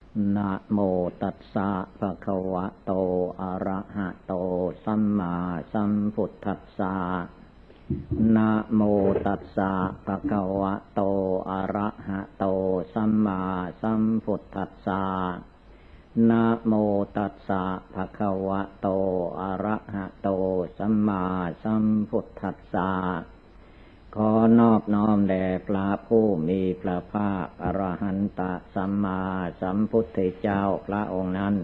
นะโมตัสสะภะคะวะโตอะระหะโตสัมมาสัมพุทธัสสะนะโมตัสสะภะคะวะโตอะระหะโตสัมมาสัมพุทธัสสะนะโมตัสสะภะคะวะโตอะระหะโตสัมมาสัมพุทธัสสะขอนอบน้อมแด่พระผู้มีพระภาคอรหันตสัมมาสัมพุทธเจ้าพระองค์นั้น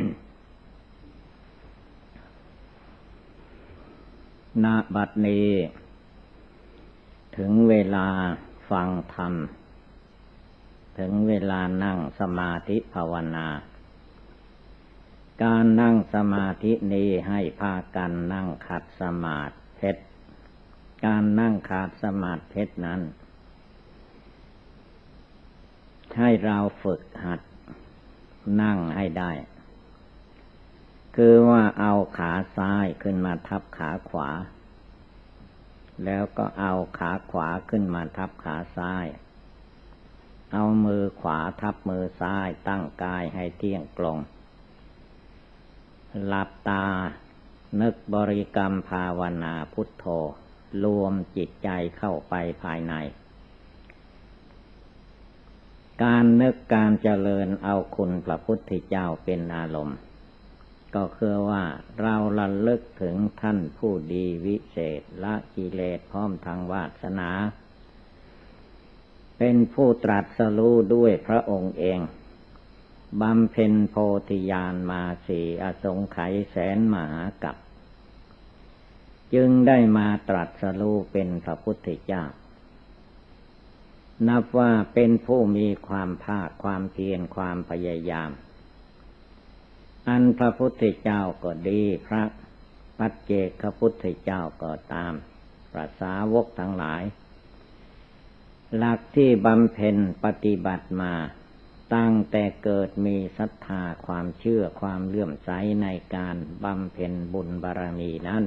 ณ บัดนี้ถึงเวลาฟังธรรมถึงเวลานั่งสมาธิภาวนาการนั่งสมาธินี้ให้พากันนั่งขัดสมาธิการนั่งขัดสมาธินั้นให้เราฝึกหัดนั่งให้ได้คือว่าเอาขาซ้ายขึ้นมาทับขาขวาแล้วก็เอาขาขวาขึ้นมาทับขาซ้ายเอามือขวาทับมือซ้ายตั้งกายให้เที่ยงตรงหลับตานึกบริกรรมภาวนาพุทโธรวมจิตใจเข้าไปภายในการนึกการเจริญเอาคุณพระพุทธเจ้าเป็นอารมณ์ก็คือว่าเราระลึกถึงท่านผู้ดีวิเศษละกิเลสพร้อมทางวาสนาเป็นผู้ตรัสรู้ด้วยพระองค์เองบำเพ็ญโพธิญาณมาสี่อสงไขยแสนมหากัปจึงได้มาตรัสรู้เป็นพระพุทธเจ้านับว่าเป็นผู้มีความภาคความเพียรความพยายามอันพระพุทธเจ้าก็ดีพระปัจเจกพุทธเจ้าก็ตามพระสาวกทั้งหลายหลักที่บำเพ็ญปฏิบัติมาตั้งแต่เกิดมีศรัทธาความเชื่อความเลื่อมใสในการบำเพ็ญบุญบารมีนั้น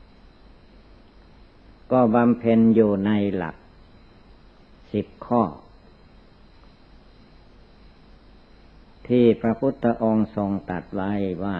ก็บำเพ็ญอยู่ในหลัก10 ข้อที่พระพุทธองค์ทรงตรัสไว้ว่า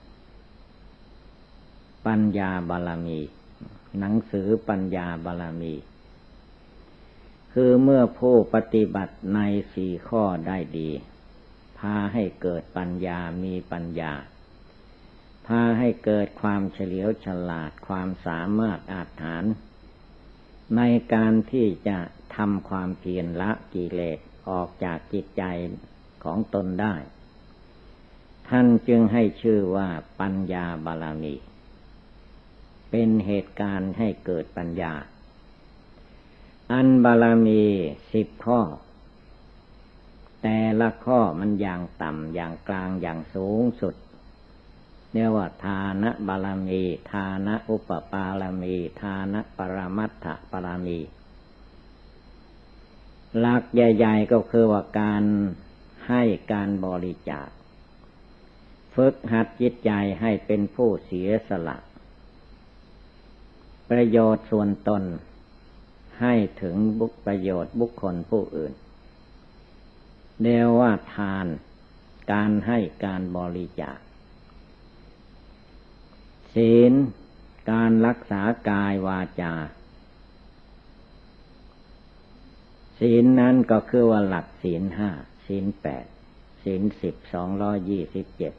ปัญญาบารมีหนังสือปัญญาบารมีคือเมื่อผู้ปฏิบัติใน4 ข้อได้ดีพาให้เกิดปัญญามีปัญญาพาให้เกิดความเฉลียวฉลาดความสามารถอาจหาญในการที่จะทำความเพียรละกิเลสออกจากจิตใจของตนได้ท่านจึงให้ชื่อว่าปัญญาบารมีเป็นเหตุการณ์ให้เกิดปัญญาอันบารมี10 ข้อแต่ละข้อมันอย่างต่ำอย่างกลางอย่างสูงสุดเรียกว่าทานะบารมีทานะอุปปารมีทานะปรมัตถบารมีหลักใหญ่ๆก็คือว่าการให้การบริจาคฝึกหัดจิตใจให้เป็นผู้เสียสละประโยชน์ส่วนตนให้ถึงประโยชน์บุคคลผู้อื่นเรียกว่าทานการให้การบริจาคศีลการรักษากายวาจาศีลนั้นก็คือว่าหลักศีล 5ศีล 8ศีล 10 227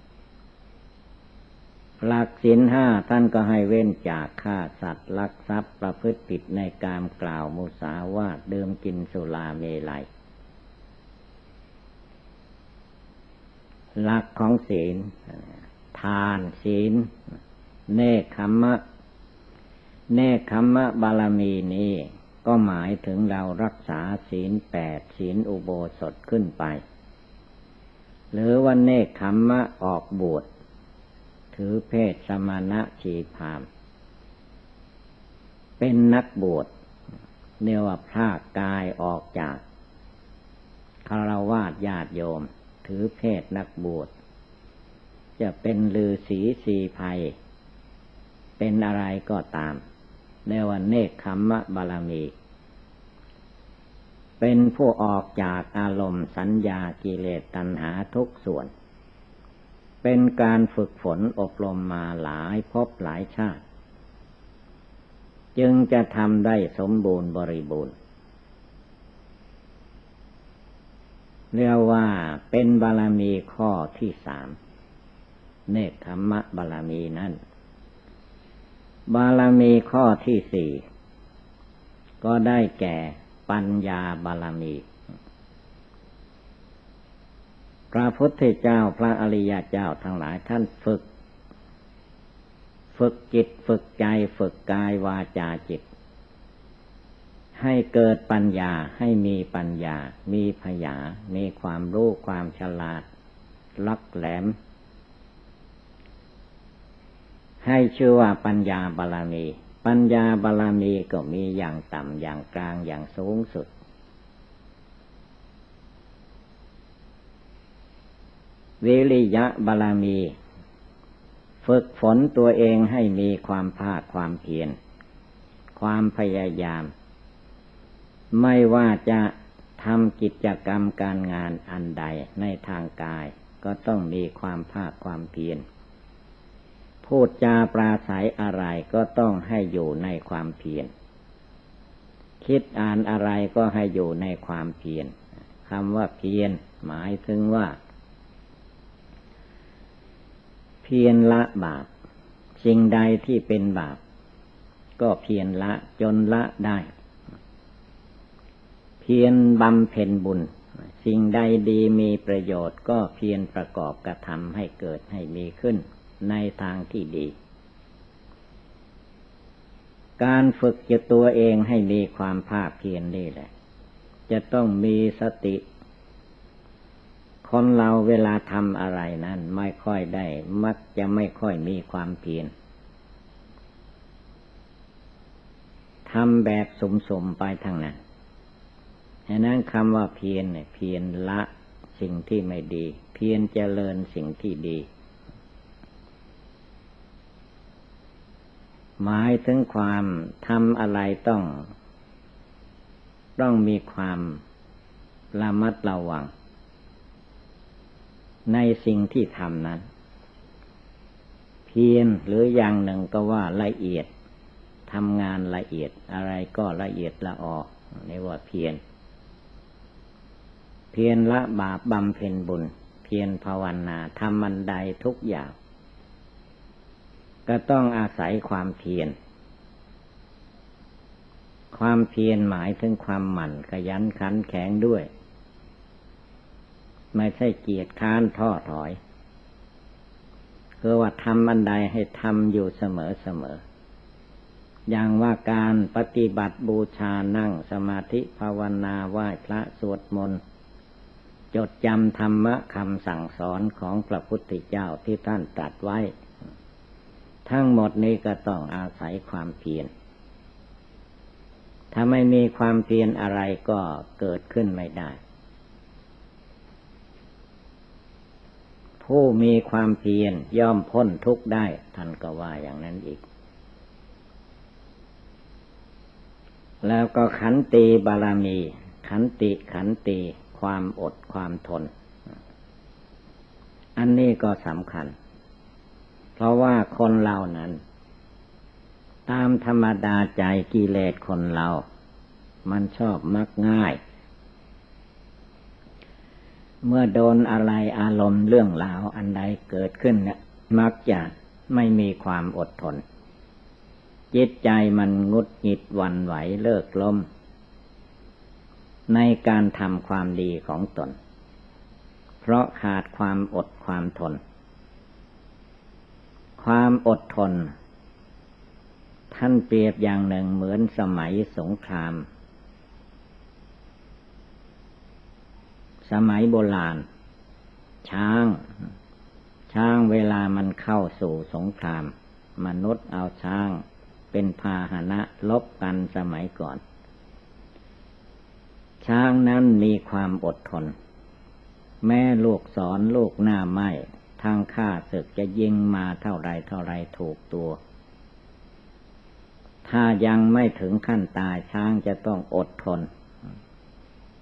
หลักศีล 5ท่านก็ให้เว้นจากฆ่าสัตว์ลักทรัพย์ประพฤติผิดในกามกล่าวมุสาวาทดื่มกินสุราเมลัยหลักของศีลทานศีลเนกขัมมะเนกขัมมะบารมีนี้ก็หมายถึงเรารักษาศีล 8ศีลอุโบสถขึ้นไปหรือว่าเนกขัมมะออกบวชถือเพศสมณะชีพรามเป็นนักบวชเรียกว่าพรากกายออกจากฆราวาสญาติโยมถือเพศนักบวชจะเป็นฤาษีสีไพรเป็นอะไรก็ตามเรียกว่าเนกขัมมะบารมีเป็นผู้ออกจากอารมณ์สัญญากิเลสตัณหาทุกส่วนเป็นการฝึกฝนอบรมมาหลายภพหลายชาติจึงจะทำได้สมบูรณ์บริบูรณ์เรียกว่าเป็นบารมีข้อที่สามเนกขัมมะบารมีนั้นบารมีข้อที่สี่ก็ได้แก่ปัญญาบารมีพระพุทธเจ้าพระอริยเจ้าทั้งหลายท่านฝึกจิตฝึกใจฝึกกายวาจาจิตให้เกิดปัญญาให้มีปัญญามีภญามีความรู้ความฉลาดลักแหลมให้ชื่อว่าปัญญาบารมีปัญญาบารมีก็มีอย่างต่ำอย่างกลางอย่างสูงสุดวิริยะบารมีฝึกฝนตัวเองให้มีความภาคความเพียรความพยายามไม่ว่าจะทำกิจกรรมการงานอันใดในทางกายก็ต้องมีความภาคความเพียรพูดจาปราศัยอะไรก็ต้องให้อยู่ในความเพียรคิดอ่านอะไรก็ให้อยู่ในความเพียรคำว่าเพียรหมายถึงว่าเพียรละบาปสิ่งใดที่เป็นบาปก็เพียรละจนละได้เพียรบำเพ็ญบุญสิ่งใดดีมีประโยชน์ก็เพียรประกอบกระทำให้เกิดให้มีขึ้นในทางที่ดีการฝึกจิตตัวเองให้มีความภาคเพียรนี่แหละจะต้องมีสติคนเราเวลาทำอะไรนั้นไม่ค่อยได้มักจะไม่ค่อยมีความเพียรทำแบบสุ่มๆไปทางนั้นฉะนั้นคำว่าเพียรเนี่ยเพียรละสิ่งที่ไม่ดีเพียรเจริญสิ่งที่ดีหมายถึงความทำอะไรต้องมีความระมัดระวังในสิ่งที่ทำนั้นเพียรหรืออย่างหนึ่งก็ว่าละเอียดทำงานละเอียดอะไรก็ละเอียดละออนี่ว่าเพียรละบาปบำเพ็ญบุญเพียรภาวนาทำมันใดทุกอย่างก็ต้องอาศัยความเพียรหมายถึงความหมั่นขยันขันแข็งด้วยไม่ใช่เกียจคร้านท้อถอยคือว่าทำอันใดให้ทำอยู่เสมออย่างว่าการปฏิบัติบูชานั่งสมาธิภาวนาไหว้พระสวดมนต์จดจำธรรมะคำสั่งสอนของพระพุทธเจ้าที่ท่านตรัสไว้ทั้งหมดนี้ก็ต้องอาศัยความเพียรถ้าไม่มีความเพียรอะไรก็เกิดขึ้นไม่ได้ผู้มีความเพียรย่อมพ้นทุกข์ได้ท่านก็ว่าอย่างนั้นอีกแล้วก็ขันติบารมีขันติความอดความทนอันนี้ก็สำคัญเพราะว่าคนเรานั้นตามธรรมดาใจกิเลสคนเรามันชอบมักง่ายเมื่อโดนอะไรอารมณ์เรื่องราวอันใดเกิดขึ้นเนี่ยมักจะไม่มีความอดทนจิตใจมันงุดหงิดหวั่นไหวเลิกล้มในการทำความดีของตนเพราะขาดความอดความทนความอดทนท่านเปรียบอย่างหนึ่งเหมือนสมัยสงครามสมัยโบราณช้างเวลามันเข้าสู่สงครามมนุษย์เอาช้างเป็นพาหนะลบกันสมัยก่อนช้างนั้นมีความอดทนแม่ลูกศรลูกหน้าไม้ทางข้าศึกจะยิงมาเท่าไรถูกตัวถ้ายังไม่ถึงขั้นตายช้างจะต้องอดทน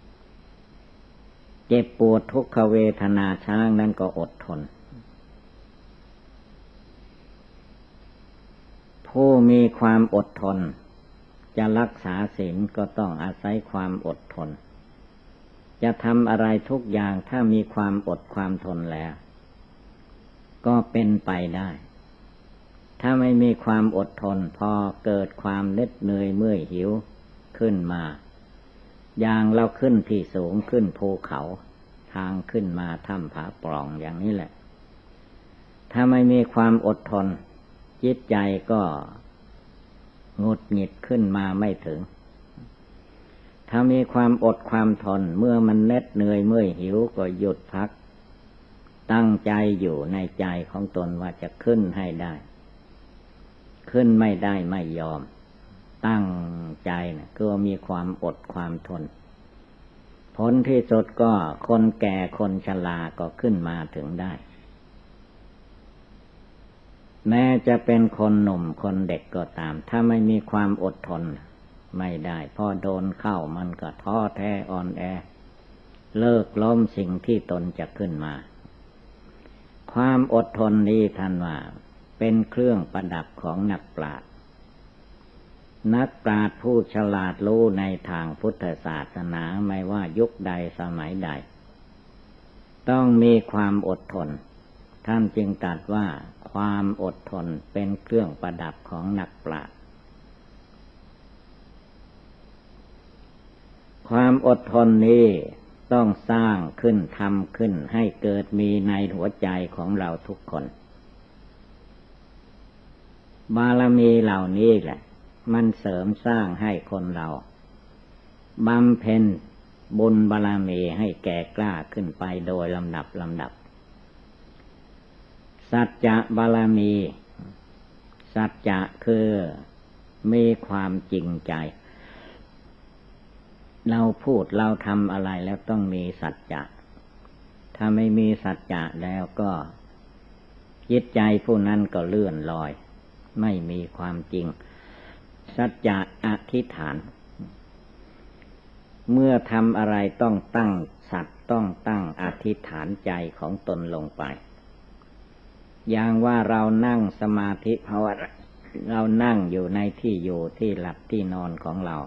เจ็บปวดทุกขเวทนาช้างนั้นก็อดทนผู้มีความอดทนจะรักษาศีลก็ต้องอาศัยความอดทนจะทำอะไรทุกอย่างถ้ามีความอดความทนแล้วก็เป็นไปได้ถ้าไม่มีความอดทนพอเกิดความเหน็ดเหนื่อยเมื่อยหิวขึ้นมาอย่างเราขึ้นที่สูงขึ้นภูเขาทางขึ้นมาถ้ำผาปล่องอย่างนี้แหละถ้าไม่มีความอดทนจิตใจก็หงุดหงิดขึ้นมาไม่ถึงถ้ามีความอดความทนเมื่อมันเหน็ดเหนื่อยเมื่อยหิวก็หยุดพักตั้งใจอยู่ในใจของตนว่าจะขึ้นให้ได้ขึ้นไม่ได้ไม่ยอมตั้งใจนะก็มีความอดความทนผลที่สุดก็คนแก่คนชราก็ขึ้นมาถึงได้แม้จะเป็นคนหนุ่มคนเด็กก็ตามถ้าไม่มีความอดทนไม่ได้พอโดนเข้ามันก็ท้อแท้อ่อนแอเลิกล้มสิ่งที่ตนจะขึ้นมาความอดทนนี้ท่านว่าเป็นเครื่องประดับของนักปราชญ์นักปราชญ์ผู้ฉลาดรู้ในทางพุทธศาสนาไม่ว่ายุคใดสมัยใดต้องมีความอดทนท่านจึงตรัสว่าความอดทนเป็นเครื่องประดับของนักปราชญ์ความอดทนนี้ต้องสร้างขึ้นทำขึ้นให้เกิดมีในหัวใจของเราทุกคนบารมีเหล่านี้แหละมันเสริมสร้างให้คนเราบำเพ็ญบุญบารมีให้แก่กล้าขึ้นไปโดยลำดับสัจจะบารมีสัจจะคือมีความจริงใจเราพูดเราทำอะไรแล้วต้องมีสัจจะถ้าไม่มีสัจจะแล้วก็จิตใจผู้นั้นก็เลื่อนลอยไม่มีความจริงสัจจะอธิษฐานเมื่อทำอะไรต้องตั้งสัตย์ต้องตั้งอธิษฐานใจของตนลงไปอย่างว่าเรานั่งสมาธิภาวนาเรานั่งอยู่ในที่อยู่ที่หลับที่นอนของเรา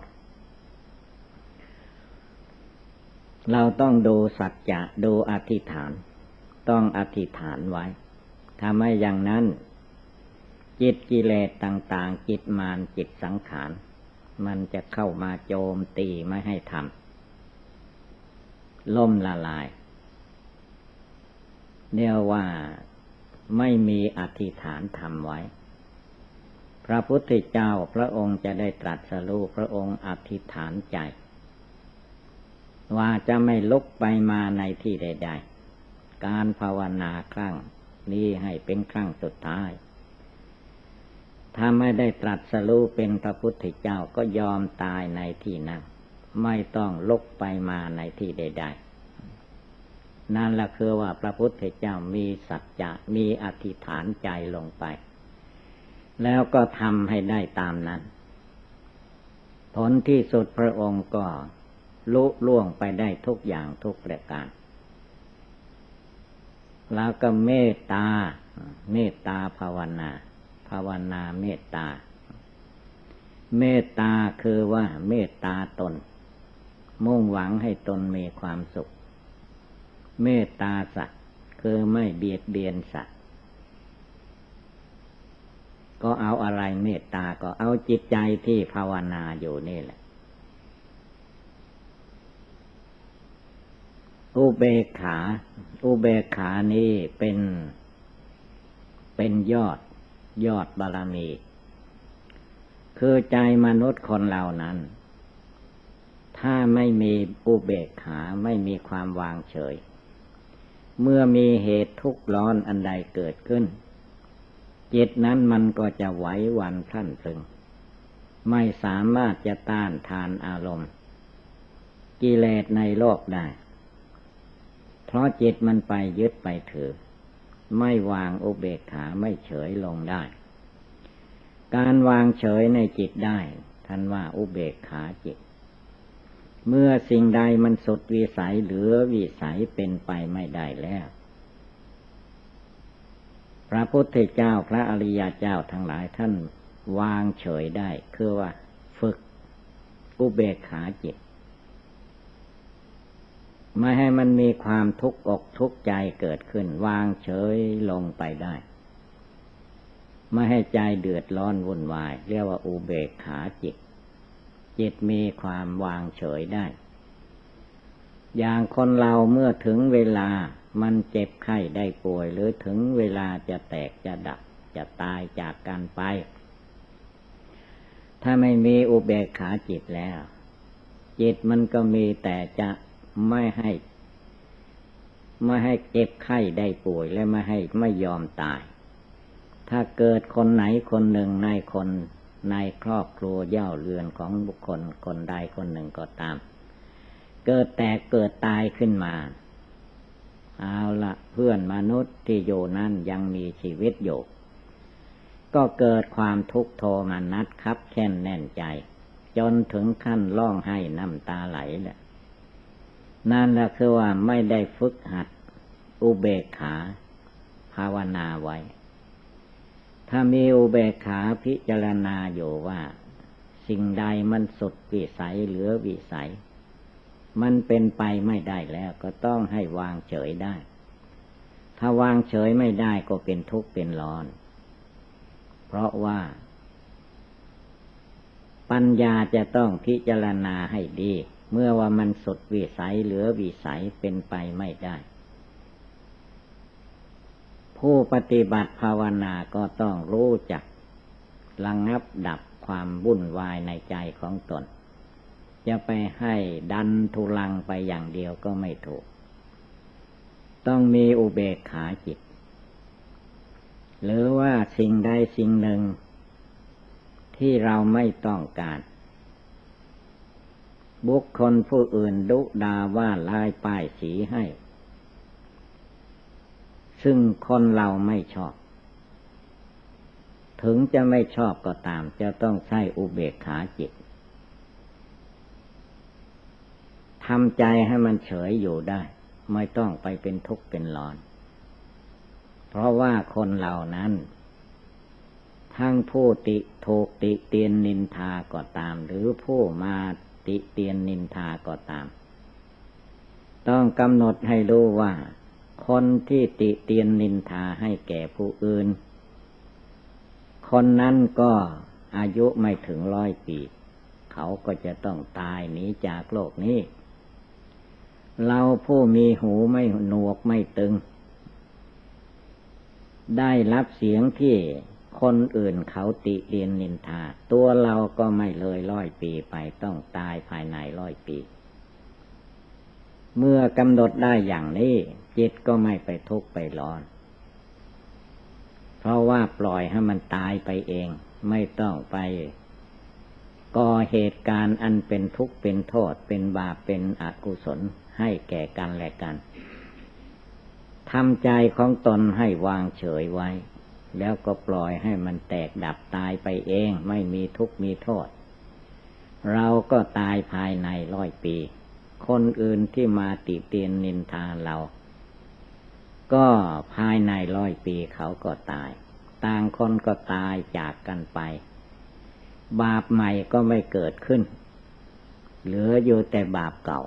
เราต้องดูสัจจะดูอธิษฐานต้องอธิษฐานไว้ถ้าไม่อย่างนั้นจิตกิเลสต่างๆจิตมารจิตสังขารมันจะเข้ามาโจมตีไม่ให้ทำล่มละลายเรียกว่าไม่มีอธิษฐานทำไว้พระพุทธเจ้าพระองค์จะได้ตรัสรู้พระองค์อธิษฐานใจว่าจะไม่ลุกไปมาในที่ใดๆการภาวนาครั้งนี้ให้เป็นครั้งสุดท้ายถ้าไม่ได้ตรัสรู้เป็นพระพุทธเจ้าก็ยอมตายในที่นั้นไม่ต้องลุกไปมาในที่ใดๆนั่นแหละคือว่าพระพุทธเจ้ามีสัจจะมีอธิษฐานใจลงไปแล้วก็ทำให้ได้ตามนั้นผลที่สุดพระองค์ก็ลุล่วงไปได้ทุกอย่างทุกประการแล้วก็เมตตาภาวนาเมตตาคือว่าเมตตาตนมุ่งหวังให้ตนมีความสุขเมตตาสัตว์คือไม่เบียดเบียนสัตว์ก็เอาอะไรเมตตาก็เอาจิตใจที่ภาวนาอยู่นี่แหละอุเบกขานี้เป็นยอดบารมีคือใจมนุษย์คนเหล่านั้นถ้าไม่มีอุเบกขาไม่มีความวางเฉยเมื่อมีเหตุทุกข์ร้อนอันใดเกิดขึ้นจิตนั้นมันก็จะไหวหวั่นพลันพรึงไม่สามารถจะต้านทานอารมณ์กิเลสในโลกได้เพราะจิตมันไปยึดไปถือไม่วางอุเบกขาไม่เฉยลงได้การวางเฉยในจิตได้ท่านว่าอุเบกขาจิตเมื่อสิ่งใดมันสุดวิสัยเหลือวิสัยเป็นไปไม่ได้แล้วพระพุทธเจ้าพระอริยเจ้าทั้งหลายท่านวางเฉยได้คือว่าฝึกอุเบกขาจิตไม่ให้มันมีความทุกข์อกทุกข์ใจเกิดขึ้นวางเฉยลงไปได้ไม่ให้ใจเดือดร้อนวุ่นวายเรียกว่าอุเบกขาจิตจิตมีความวางเฉยได้อย่างคนเราเมื่อถึงเวลามันเจ็บไข้ได้ป่วยหรือถึงเวลาจะแตกจะดับจะตายจากกันไปถ้าไม่มีอุเบกขาจิตแล้วจิตมันก็มีแต่จะไม่ให้เจ็บไข้ได้ป่วยและไม่ยอมตายถ้าเกิดคนไหนคนหนึ่งในครอบครัวเย่าเรือนของบุคคลคนใดคนหนึ่งก็ตามเกิดแตกเกิดตายขึ้นมาเอาละเพื่อนมนุษย์ที่อยู่นั้นยังมีชีวิตอยู่ก็เกิดความทุกข์โทมนัสคับแค้นแน่นใจจนถึงขั้นร้องไห้น้ำตาไหลแหละนั่นแหละคือว่าไม่ได้ฝึกหัดอุเบกขาภาวนาไว้ถ้ามีอุเบกขาพิจารณาอยู่ว่าสิ่งใดมันสุดวิสัยเหลือวิสัยมันเป็นไปไม่ได้แล้วก็ต้องให้วางเฉยได้ถ้าวางเฉยไม่ได้ก็เป็นทุกข์เป็นร้อนเพราะว่าปัญญาจะต้องพิจารณาให้ดีเมื่อว่ามันสุดวิสัยเหลือวิสัยเป็นไปไม่ได้ผู้ปฏิบัติภาวนาก็ต้องรู้จักระงับดับความวุ่นวายในใจของตนจะไปให้ดันทุลังไปอย่างเดียวก็ไม่ถูกต้องมีอุเบกขาจิตหรือว่าสิ่งใดสิ่งหนึ่งที่เราไม่ต้องการบุคคลผู้อื่นดุด่าว่าลายป้ายสีให้ซึ่งคนเราไม่ชอบถึงจะไม่ชอบก็ตามจะต้องใช้อุเบกขาจิตทำใจให้มันเฉยอยู่ได้ไม่ต้องไปเป็นทุกข์เป็นร้อนเพราะว่าคนเหล่านั้นทั้งผู้ถูกติเตียนนินทาก็ตามหรือผู้มาติเตียนนินทาก็ตามต้องกำหนดให้รู้ว่าคนที่ติเตียนนินทาให้แก่ผู้อื่นคนนั้นก็อายุไม่ถึง100 ปีเขาก็จะต้องตายหนีจากโลกนี้เราผู้มีหูไม่หนวกไม่ตึงได้รับเสียงที่คนอื่นเขาติเตียนนินทาตัวเราก็ไม่เลย100 ปีไปต้องตายภายใน100 ปีเมื่อกำหนดได้อย่างนี้จิตก็ไม่ไปทุกข์ไปร้อนเพราะว่าปล่อยให้มันตายไปเองไม่ต้องไปก่อเหตุการณ์อันเป็นทุกข์เป็นโทษเป็นบาปเป็นอกุศลให้แก่กันและกันทำใจของตนให้วางเฉยไว้แล้วก็ปล่อยให้มันแตกดับตายไปเองไม่มีทุกข์มีโทษเราก็ตายภายใน100 ปีคนอื่นที่มาติเตียนนินทาเราก็ภายใน100 ปีเขาก็ตายต่างคนก็ตายจากกันไปบาปใหม่ก็ไม่เกิดขึ้นเหลืออยู่แต่บาปเก่า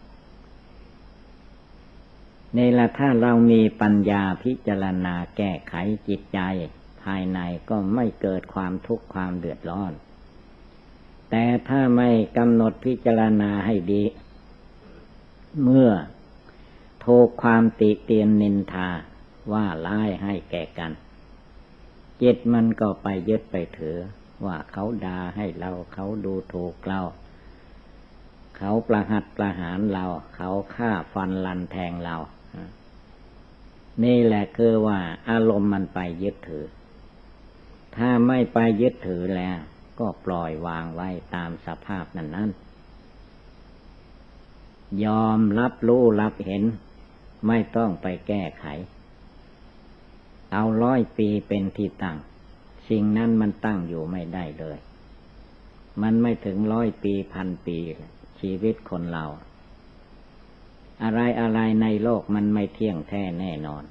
ในละถ้าเรามีปัญญาพิจารณาแก้ไขจิตใจภายในก็ไม่เกิดความทุกข์ความเดือดร้อนแต่ถ้าไม่กำหนดพิจารณาให้ดีเมื่อถูกความติเตียนนินทาว่าร้ายให้แก่กันจิตมันก็ไปยึดไปถือว่าเขาด่าให้เราเขาดูถูกเราเขาประหัตประหารเราเขาฆ่าฟันลันแทงเรานี่แหละคือว่าอารมณ์มันไปยึดถือถ้าไม่ไปยึดถือแล้วก็ปล่อยวางไว้ตามสภาพนั้นยอมรับรู้รับเห็นไม่ต้องไปแก้ไขเอา100 ปีเป็นที่ตั้งสิ่งนั้นมันตั้งอยู่ไม่ได้เลยมันไม่ถึง100 ปี1,000 ปีชีวิตคนเราอะไรในโลกมันไม่เที่ยงแท้แน่นอน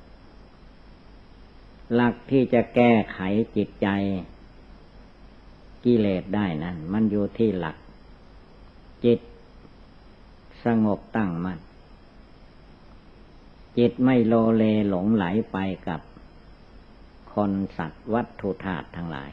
หลักที่จะแก้ไขจิตใจกิเลสได้นั้นมันอยู่ที่หลักจิตสงบตั้งมั่นจิตไม่โลเลหลงไหลไปกับคนสัตว์วัตถุธาตุทั้งหลาย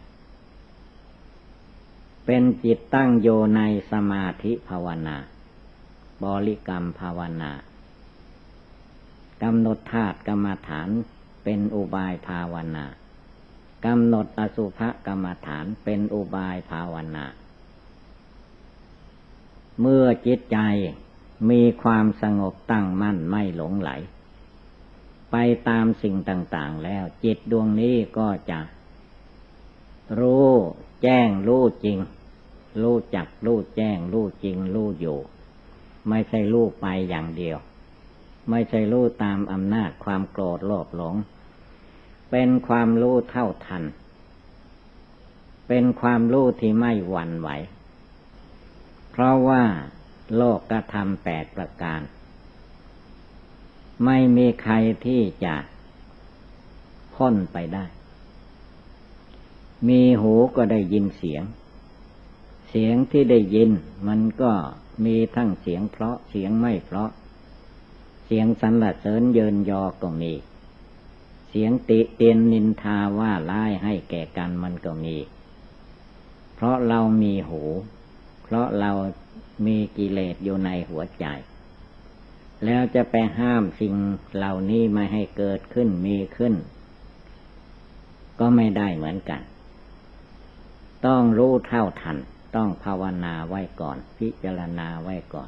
เป็นจิตตั้งอยู่ในสมาธิภาวนาบริกรรมภาวนากำหนดธาตุกรรมฐานเป็นอุบายภาวนากำหนดอสุภกรรมฐานเป็นอุบายภาวนาเมื่อจิตใจมีความสงบตั้งมั่นไม่หลงไหลไปตามสิ่งต่างๆแล้วจิตดวงนี้ก็จะรู้แจ้งรู้จริงรู้จักรู้แจ้งรู้จริงรู้อยู่ไม่ใช่รู้ไปอย่างเดียวไม่ใช่รู้ตามอำนาจความโกรธโลภหลงเป็นความรู้เท่าทันเป็นความรู้ที่ไม่หวั่นไหวเพราะว่าโลกธรรม8ประการไม่มีใครที่จะพ้นไปได้มีหูก็ได้ยินเสียงเสียงที่ได้ยินมันก็มีทั้งเสียงเพราะเสียงไม่เพราะเสียงสรรเสริญเยินยอก็มีเสียงติเตียนนินทาว่าร้ายให้แก่กันมันก็มีเพราะเรามีหูเพราะเรามีกิเลสอยู่ในหัวใจแล้วจะไปห้ามสิ่งเหล่านี้ไม่ให้เกิดขึ้นมีขึ้นก็ไม่ได้เหมือนกันต้องรู้เท่าทันต้องภาวนาไว้ก่อนพิจารณาไว้ก่อน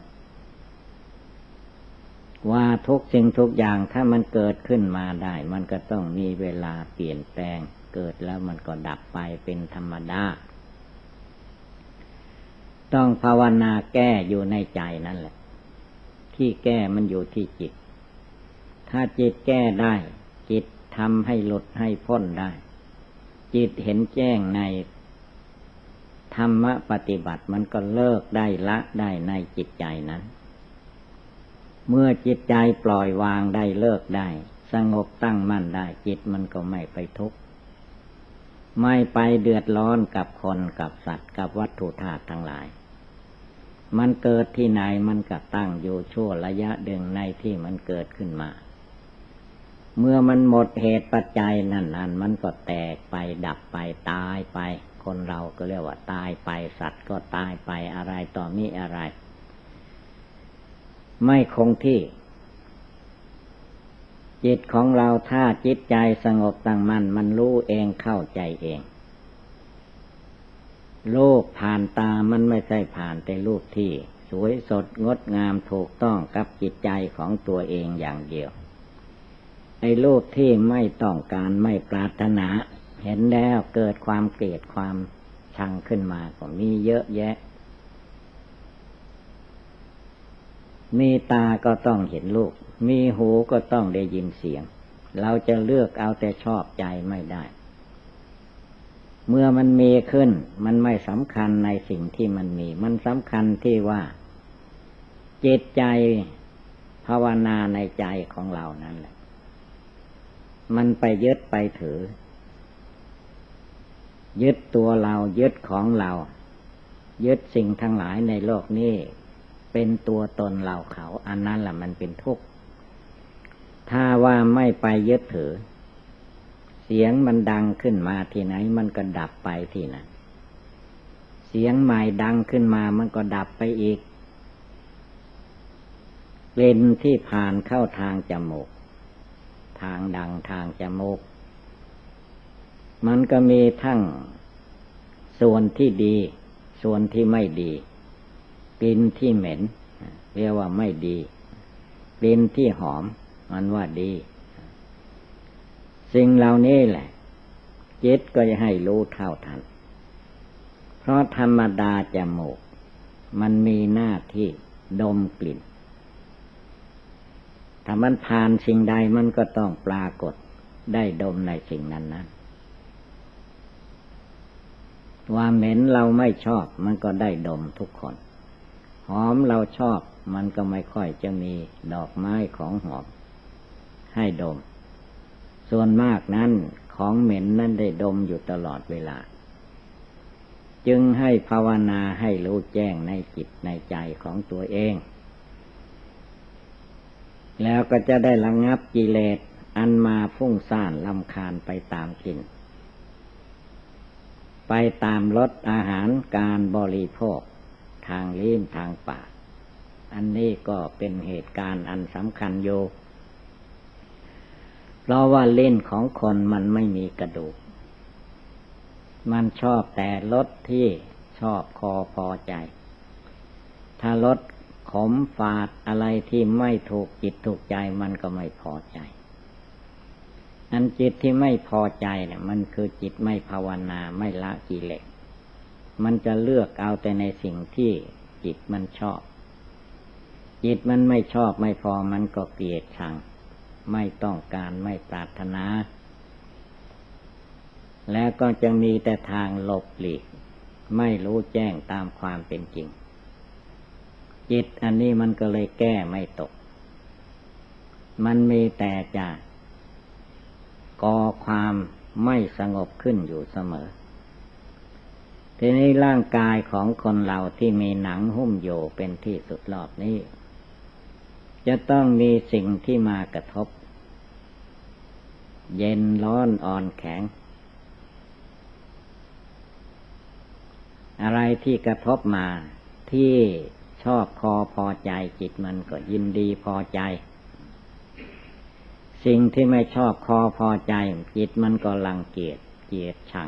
ว่าทุกสิ่งทุกอย่างถ้ามันเกิดขึ้นมาได้มันก็ต้องมีเวลาเปลี่ยนแปลงเกิดแล้วมันก็ดับไปเป็นธรรมดาต้องภาวนาแก้อยู่ในใจนั่นแหละที่แก้มันอยู่ที่จิตถ้าจิตแก้ได้จิตทำให้หลุดให้พ้นได้จิตเห็นแจ้งในธรรมปฏิบัติมันก็เลิกได้ละได้ในจิตใจนั้นเมื่อจิตใจปล่อยวางได้เลิกได้สงบตั้งมั่นได้จิตมันก็ไม่ไปทุกข์ไม่ไปเดือดร้อนกับคนกับสัตว์กับวัตถุธาตุทั้งหลายมันเกิดที่ไหนมันก็ตั้งอยู่ชั่วระยะหนึ่งในที่มันเกิดขึ้นมาเมื่อมันหมดเหตุปัจจัยนั่นมันก็แตกไปดับไปตายไปคนเราก็เรียกว่าตายไปสัตว์ก็ตายไปอะไรต่อมีอะไรไม่คงที่จิตของเราถ้าจิตใจสงบตั้งมั่นมันรู้เองเข้าใจเองโลกผ่านตามันไม่ใช่ผ่านแต่รูปที่สวยสดงดงามถูกต้องกับจิตใจของตัวเองอย่างเดียวไอ้รูปที่ไม่ต้องการไม่ปรารถนาเห็นแล้วเกิดความเกลียดความชังขึ้นมาก็มีเยอะแยะมีตาก็ต้องเห็นรูปมีหูก็ต้องได้ยินเสียงเราจะเลือกเอาแต่ชอบใจไม่ได้เมื่อมันมีขึ้นมันไม่สำคัญในสิ่งที่มันมีมันสำคัญที่ว่าจิตใจภาวนาในใจของเรานั่นแหละมันไปยึดไปถือยึดตัวเรายึดของเรายึดสิ่งทั้งหลายในโลกนี้เป็นตัวตนเราเขาอันนั้นแหละมันเป็นทุกข์ถ้าว่าไม่ไปยึดถือเสียงมันดังขึ้นมาที่ไหนมันก็ดับไปที่นั้นเสียงใหม่ดังขึ้นมามันก็ดับไปอีกกลิ่นที่ผ่านเข้าทางจมูกทางดังทางจมูกมันก็มีทั้งส่วนที่ดีส่วนที่ไม่ดีกลิ่นที่เหม็นเรียกว่าไม่ดีกลิ่นที่หอมมันว่าดีสิ่งเหล่านี้แหละจิตก็จะให้รู้เท่าทันเพราะธรรมดาจมูกมันมีหน้าที่ดมกลิ่นถ้ามันผ่านสิ่งใดมันก็ต้องปรากฏได้ดมในสิ่งนั้นว่าเหม็นเราไม่ชอบมันก็ได้ดมทุกคนหอมเราชอบมันก็ไม่ค่อยจะมีดอกไม้ของหอมให้ดมส่วนมากนั้นของเหม็นนั้นได้ดมอยู่ตลอดเวลาจึงให้ภาวนาให้รู้แจ้งในจิตในใจของตัวเองแล้วก็จะได้ระงับกิเลสอันมาฟุ้งซ่านรำคาญไปตามกลิ่นไปตามรสอาหารการบริโภคทางลิ้นทางปากอันนี้ก็เป็นเหตุการณ์อันสำคัญอยู่เพราะว่าลิ้นของคนมันไม่มีกระดูกมันชอบแต่รสที่ชอบคอพอใจถ้ารสขมฝาดอะไรที่ไม่ถูกจิตถูกใจมันก็ไม่พอใจอันจิตที่ไม่พอใจเนี่ยมันคือจิตไม่ภาวนาไม่ละกิเลสมันจะเลือกเอาแต่ในสิ่งที่จิตมันชอบจิตมันไม่ชอบไม่พอมันก็เกลียดชังไม่ต้องการไม่ปรารถนาแล้วก็จะมีแต่ทางหลบหลีกไม่รู้แจ้งตามความเป็นจริงจิตอันนี้มันก็เลยแก้ไม่ตกมันมีแต่จะก่อความไม่สงบขึ้นอยู่เสมอทีนี้ร่างกายของคนเราที่มีหนังหุ้มโยเป็นที่สุดรอบนี้จะต้องมีสิ่งที่มากระทบเย็นร้อนอ่อนแข็งอะไรที่กระทบมาที่ชอบคอพอใจจิตมันก็ยินดีพอใจสิ่งที่ไม่ชอบคอพอใจจิตมันก็รังเกียจเกลียดชัง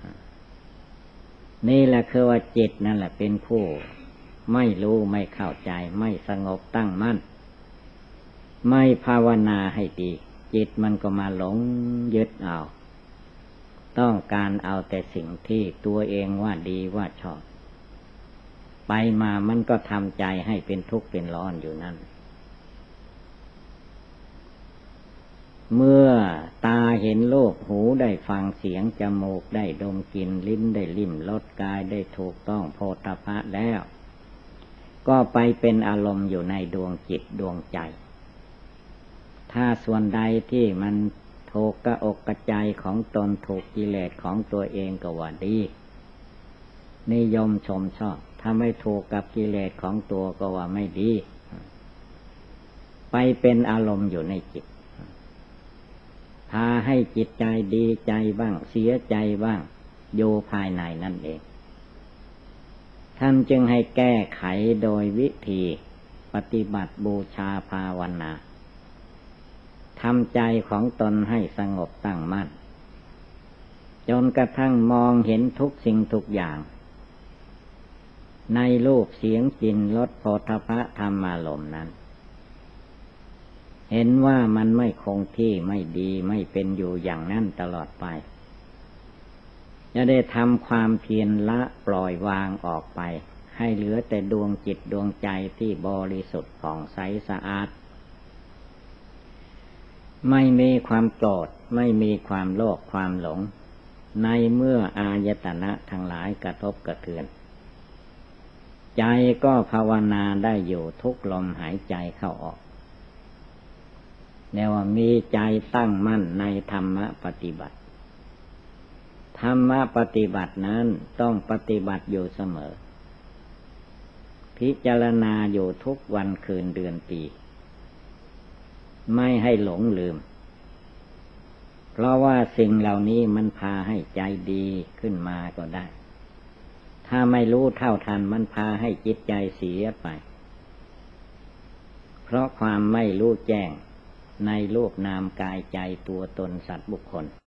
นี่แหละคือว่าจิตนั่นแหละเป็นผู้ไม่รู้ไม่เข้าใจไม่สงบตั้งมั่นไม่ภาวนาให้ดีจิตมันก็มาหลงยึดเอาต้องการเอาแต่สิ่งที่ตัวเองว่าดีว่าชอบไปมามันก็ทำใจให้เป็นทุกข์เป็นร้อนอยู่นั่นเมื่อตาเห็นรูปหูได้ฟังเสียงจมูกได้ดมกลิ่นลิ้นได้ลิ้มรสกายได้ถูกต้องโผฏฐัพพะแล้วก็ไปเป็นอารมณ์อยู่ในดวงจิตดวงใจถ้าส่วนใดที่มันถูกกระอกกระใจของตนถูกกิเลสของตัวเองก็ว่าดีนิยมชมชอบถ้าไม่ถูกกับกิเลสของตัวก็ว่าไม่ดีไปเป็นอารมณ์อยู่ในจิตพาให้จิตใจดีใจบ้างเสียใจบ้างอยู่ภายในนั่นเองท่านจึงให้แก้ไขโดยวิธีปฏิบัติบูชาภาวนาทำใจของตนให้สงบตั้งมั่นจนกระทั่งมองเห็นทุกสิ่งทุกอย่างในรูปเสียงกลิ่นรสโผฏฐัพพะธรรมารมณ์นั้นเห็นว่ามันไม่คงที่ไม่ดีไม่เป็นอยู่อย่างนั้นตลอดไปจะได้ทำความเพียรละปล่อยวางออกไปให้เหลือแต่ดวงจิตดวงใจที่บริสุทธิ์ผ่องใสสะอาดไม่มีความโกรธไม่มีความโลภความหลงในเมื่ออายตนะทั้งหลายกระทบกระเทือนใจก็ภาวนาได้อยู่ทุกลมหายใจเข้าออกแนวว่ามีใจตั้งมั่นในธรรมปฏิบัติธรรมปฏิบัตินั้นต้องปฏิบัติอยู่เสมอพิจารณาอยู่ทุกวันคืนเดือนปีไม่ให้หลงลืมเพราะว่าสิ่งเหล่านี้มันพาให้ใจดีขึ้นมาก็ได้ถ้าไม่รู้เท่าทันมันพาให้จิตใจเสียไปเพราะความไม่รู้แจ้งในรูปนามกายใจตัวตนสัตว์บุคคล